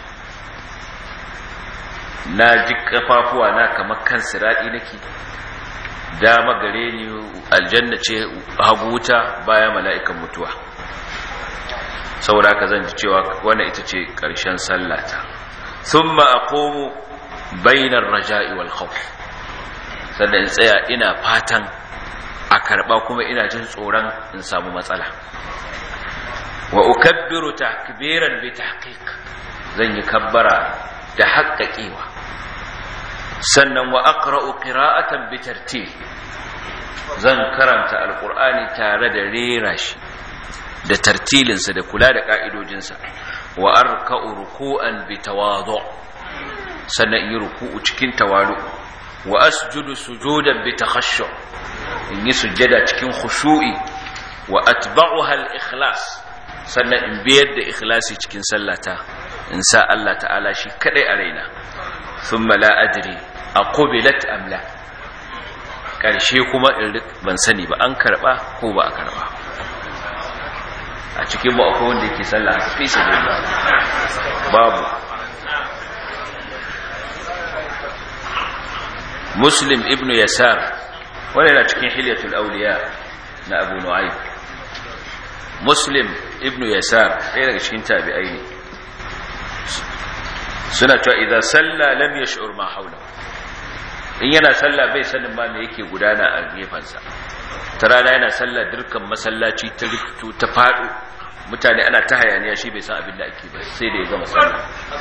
na ji kafafuwa na kamar kan siradi nake, dama gare ni aljanna ce, hagu wuta, baya mala'ikan mutuwa. saboda haka zan ji cewa wannan ita ce karshen sallata. thumma aqumu bainar raja'i wal khawf, sannan in tsaya ina fatan a karba kuma ina jin tsoron in samu matsala. wa ukabbiru takbiran bi tahqiq, zan yi kabbara da haƙƙaƙewa. sannan wa aqra'u qira'atan bi tartil, zan karanta alqur'ani tare da rera shi da tartilinsa da kula da ka'idojinsa. wa arka'u ruku'an bi tawadu', sannan yi ruku'u cikin tawalu. wa asjudu sujudan bi takhashshu', in yi sujjada cikin khushu'i. wa atba'uha al-ikhlas, sannan in biyar da ikhlasi cikin sallata, in sa Allah ta'ala shi kadai a raina. thumma la adri aqubilat am la, karshe kuma ban sani ba an karba ko ba a karba. a cikin mu akwai wanda yake sallah fi sabilillah? babu. Muslim ibn Yasar, wanda yana cikin Hilyatul Awliya na Abu Nu'aym. Muslim ibn Yasar ɗaya daga cikin tabi'ai ne, suna cewa idan salla lam yash'ur ma hawla, in yana salla bai sanin ma me yake gudana a gefansa. ta rana yana salla dirkan masallaci ta rikito ta fado, mutane ana ta hayaniya, shi bai san abin da ake ba sai da ya gama salla.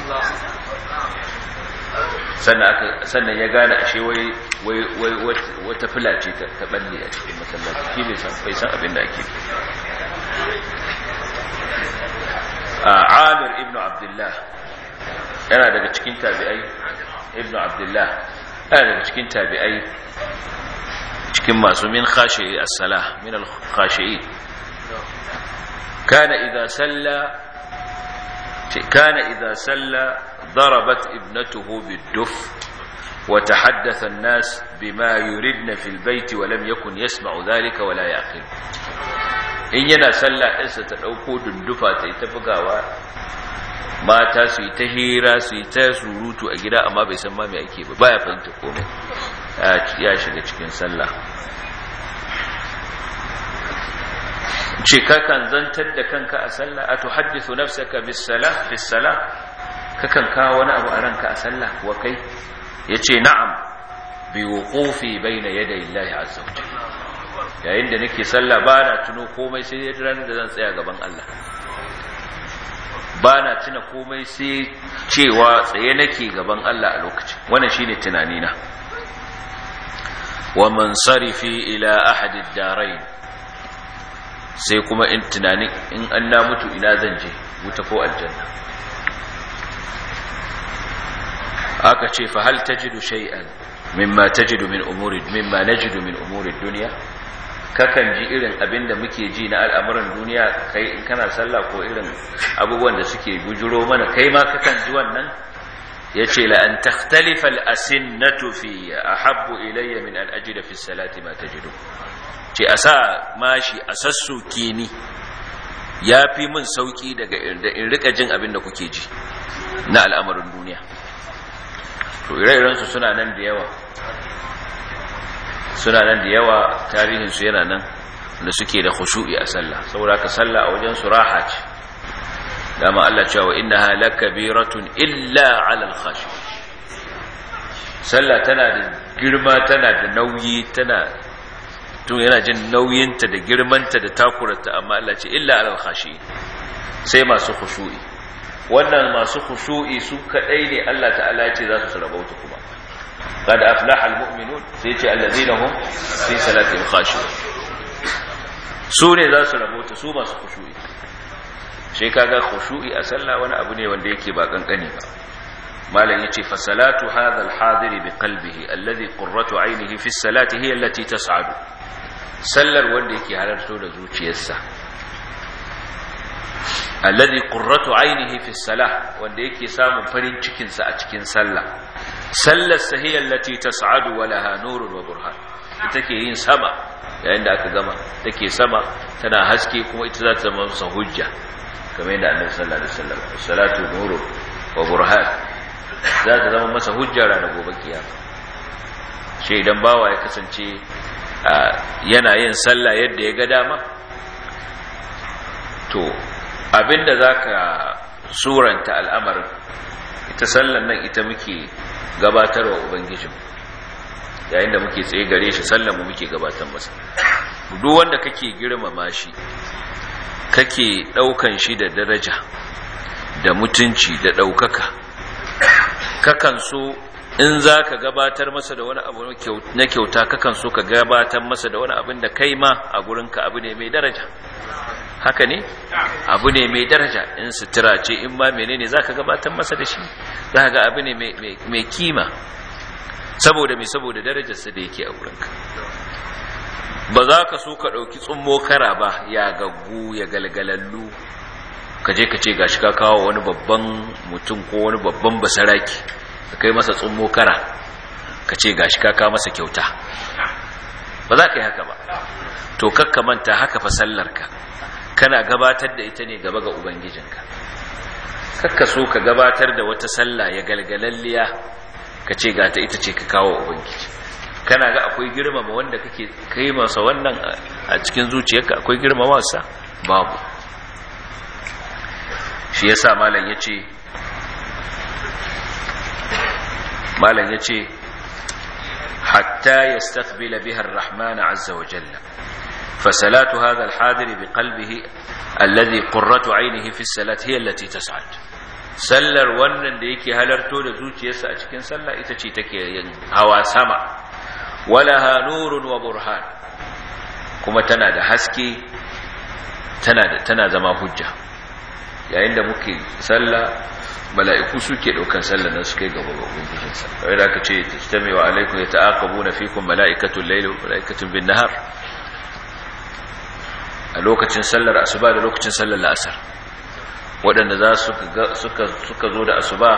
sannan ya gane ashe wai wata fila ce ta balle a cikin masallaci, shi bai san abin da ake. Amir ibn Abdullah yana daga cikin tabi'ai, ibn Abdullah yana daga cikin tabi'ai, cikin masu min khashi'i as-salah, min al-khashi'i. kana idza salla ضربت ابنته بالدف وتحدث الناس بما يريدن في البيت ولم يكن يسمع ذلك ولا يعقل. in yana sallah ɗinsa ta ɗauko dundufa ta yi ta bugawa, mata su yi ta hira su yi ta surutu a gida, amma bai san ma me ake ba, baya fahimta komai, ya shiga cikin sallah. ce kakan zantar da kanka a sallah, a tuhaddithu nafsaka bis salah, kakan kawo wani abu a ranka a sallah wa kai? yace na'am, bi wuqufi bayna yaday Allah azza wa jalla, yayin da nake sallah bana tuno komai sai ranar da zan tsaya gaban Allah, bana tuna komai sai cewa tsaye nake gaban Allah a lokacin. wannan shine tunanina. wa mansarifi ila ahad ad-darain, sai kuma in tunani in an na mutu ina zan je, wuta ko aljanna. aka ce fa hal tajidu shay'an mimma najidu min umuri dunya, kakan ji irin abinda muke ji na al'amuran duniya kai in kana sallah, ko irin abubuwan da suke bujuro mana kai ma kakan ji wannan? yace la an takhtalifa al-asinnatu fi ahabbu ilayya min an ajida fi salati ma tajidu, ce asa mashi asassuke ni yafi min sauki daga in rika jin abinda kuke ji na al'amuran duniya. to ire-irensu suna nan da yawa, tarihinsu yana nan da suke da khushu'i a sallah. saboda ka sallah a wajen su raha ce, dama Allah cewa innaha lakabiratun illa 'alal khashi, sallah tana da girma tana da nauyi tana tun yana jin nauyinta da girmanta da takurata amma Allah ce illa alal khashi sai masu khushu'i wannan masu khushu'i su kadai ne Allah ta'ala ya ce za su rabauta kuma qad aflaha almu'minun sai ce allazina hum fi salatihim khashi'un su ne za su rabauta su masu khushu'i sai kaga khushu'i a sallah wani abu ne wanda yake ba kankani ba malam yace fa salatu hadha alhadiri bi qalbihi alladhi qurratu aynihi fi salati hiya allati tas'adu sallar wanda yake halarto da zuciyarsa alladhi qurratu aynihi fi salah wanda yake samun farin cikin sa a cikin sallah sallar sahiya allati tas'adu wa laha nurun wa burhan ita ke yin sama yayin da aka gama take sama tana haske kuma ita za ta zama masa hujja kamar yadda Annabi sallallahu alaihi wasallam salatu nurun wa burhan za ta zama masa hujja ranar gobe kiyama shi idan bawa ya kasance yana yin sallah yadda ya ga dama to abinda zaka suranta al'amarin ita sallan nan ita muke gabatarwa ubangijin yayin da muke tsaye gare shi sallan mu muke gabatar masa duk wanda kake girmama shi kake daukan shi da daraja da mutunci da daukaka kakan so in za ka gabatar masa da wani abu na kyauta kakan so ka gabatar masa da wani abin da kai ma a gurinka abu ne mai daraja haka ne abu ne mai daraja in sutura ce in ma menene za ka gabatar masa da shi za ga abu ne mai kima saboda mai saboda darajarsa da yake a gurinka ba za ka so ka ɗauki tsummo kara ba ya gaggu ya galgalallu ka je ka ce gashi ka kawo wani babban mutum ko wani babban basaraki ka kai masa tsummo kara ka ce gashi ka kawo masa kyauta ba za ka yi haka ba to kakka manta haka fa sallarka kana gabatar da ita ne gaba ga ubangijinka kakka so ka gabatar da wata sallah ya galgalalliya ka ce ga ta ita ce ka kawo ubangiji kana ga akwai girmama wanda kake kai masa wannan a cikin zuciyarka akwai girmama sa babu shi yasa malam yace hatta yastaqbila biha ar-rahman azza wa jalla فصلاة هذا الحاضر بقلبه الذي قرة عينه في الصلاة هي التي تسعد sallar wannan da yake halarto da zuciyarsa a cikin sallah ita ce take yin hawa sama walaha nurun wa burhan kuma tana da haske tana zama hujja yayin da muke sallah mala'iku suke daukan sallar nan suke gaba ga ubangijin sa kai da aka ce tajtami wa alaikum yata'aqabuna fikum mala'ikatul layli wa mala'ikatul bin nahar a lokacin sallar asuba da lokacin sallar la'asar waɗanda suka zo da asuba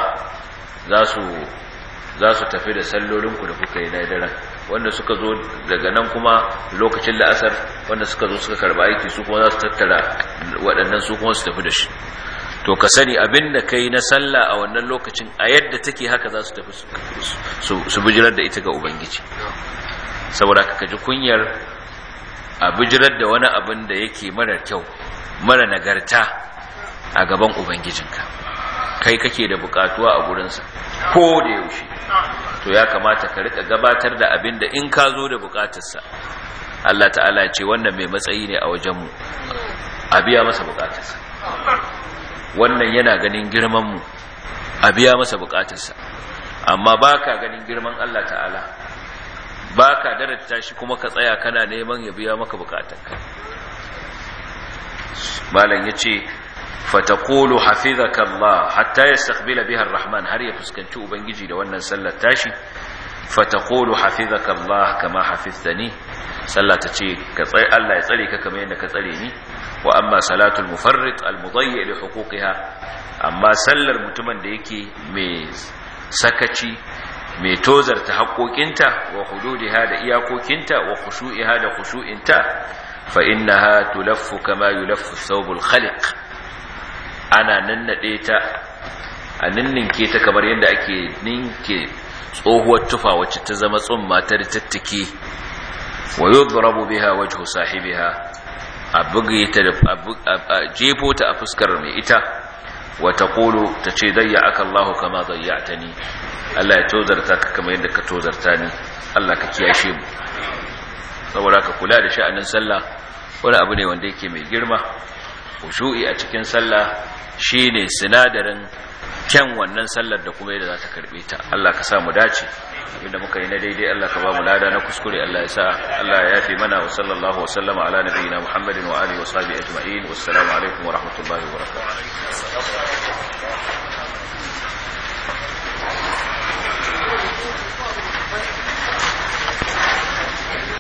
za su tafi da sallolinku da kuka yi na daren wanda suka zo daga nan kuma lokacin la'asar wanda suka zo suka karba aiki su kuma za su tattara waɗannan su kuma su tafi da shi to ka sani abin da kai na sallah a wannan lokacin a yadda take haka za su tafi su bijirar da ita ga ubangiji saboda ka ji kunyar a bijirar da wani abin da yake mara kyau mara nagarta a gaban ubangijinka kai kake da bukatuwa a gurinsa ko da yaushe to ya kamata ka rika gabatar da abin da in ka zo da bukatarsa Allah ta'ala ce wannan mai matsayi ne a wajenmu a biya masa bukatarsa wannan yana ganin girman mu a biya masa bukatarsa amma baka ganin girman Allah ta'ala baka daraja shi kuma ka tsaya kana neman ya biya maka bukatarka malam yace fataqulu hafizakallah hatta yastaqbila biha arrahman har ya fuskanci ubangiji da wannan sallar tashi fataqulu hafizakallah kama hafiztani sallah tace ka tsare Allah ya tsare ka kamar yadda ka tsare ni wa amma salatul mufarrid almudayyi li huquqiha amma sallar mutumin da yake mai sakaci mai tozarta haƙoƙinta wa hududiha da iyakokinta wa khushu'iha da khushu'inta fa innaha tulaffu kama yulaffu thawbul khaliq ana nannade ta a ninninke ta kamar yadda ake ninke tsohuwar tufa wacce ta zama tsumma ta tattake wa yudrabu biha wajhu sahibiha a buge ta da jefo ta a fuskar mai ita wa taqulu tace dayya'aka Allah kama dayya'tani Allah ya tozarta ka kamar yadda ka tozarta ni Allah ka kiyashe mu saboda ka kula da sha'anin sallah wani abu ne wanda yake mai girma khushu'i a cikin sallah shine sinadarin kyan wannan sallar da kuma yadda za ta karbe ta Allah ka sa mu dace inda muka yi na daidai Allah ka ba mu lada na kuskure Allah ya sa Allah ya yafe mana wa sallallahu wa sallama ala nabiyyina Muhammadin wa alihi wa sahbihi ajma'in wassalamu alaikum wa rahmatullahi wa barakatuh